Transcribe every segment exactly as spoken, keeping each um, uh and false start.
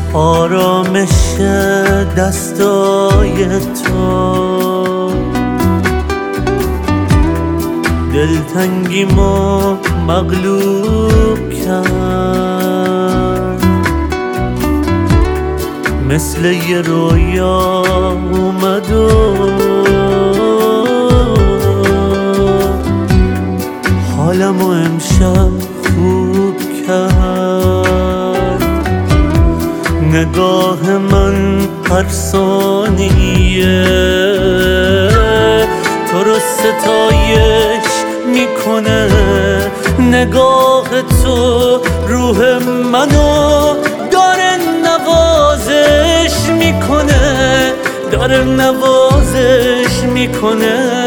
آرامش دستای تو، دلتنگیمو مغلوب کرد، مثل یه رویا اومد و حالمو امشب خوب کرد. نگاه من هر ثانیه تو رو ستایش میکنه، نگاه تو روح منو داره نوازش میکنه، داره نوازش میکنه.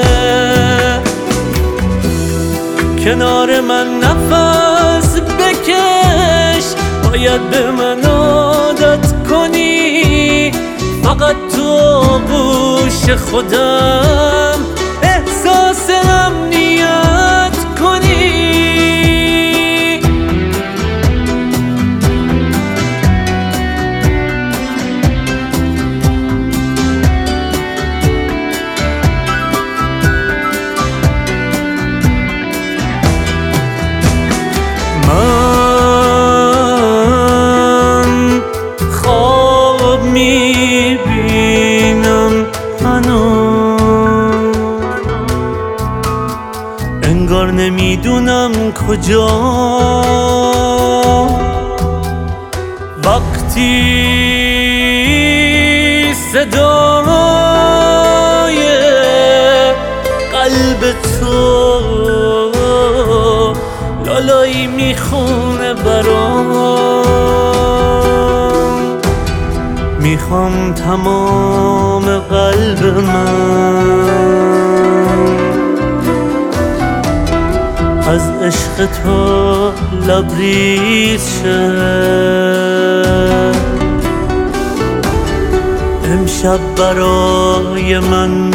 کنار من نفس بکش، باید به من عادت کنی، فقط تو آغوش خودم احساس امنیت کنی. من خواب میبینم هنوز، انگار نمیدونم کجا، وقتی صدای قلب تو لالایی میخونه برام، میخوام تمام قلب من از عشق تو لبریز شه. امشب برای من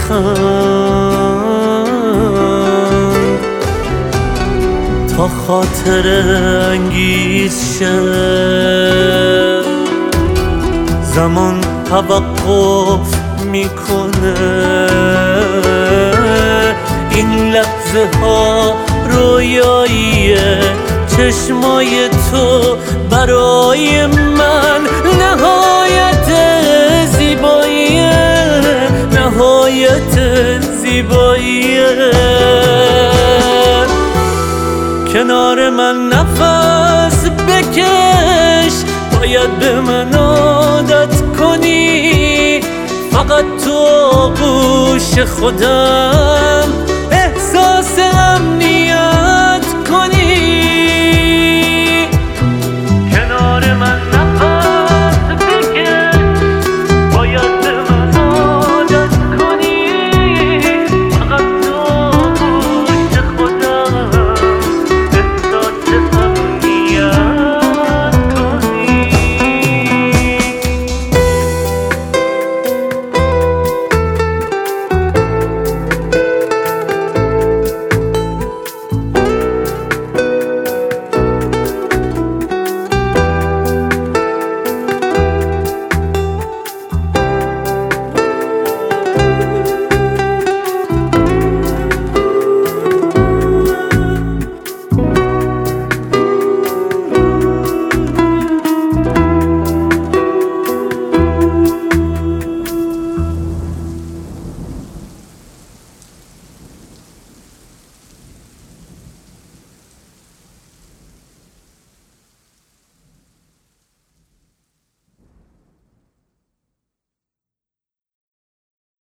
بخند تا خاطر انگیز شه. زمان توقف میکنه، این لحظه ها رویاییه، چشمای تو برای من نهایت زیباییه، نهایت زیباییه. کنار من نفس بکش، باید به من عادت کنی، فقط تو آغوش خودم احساس امنیت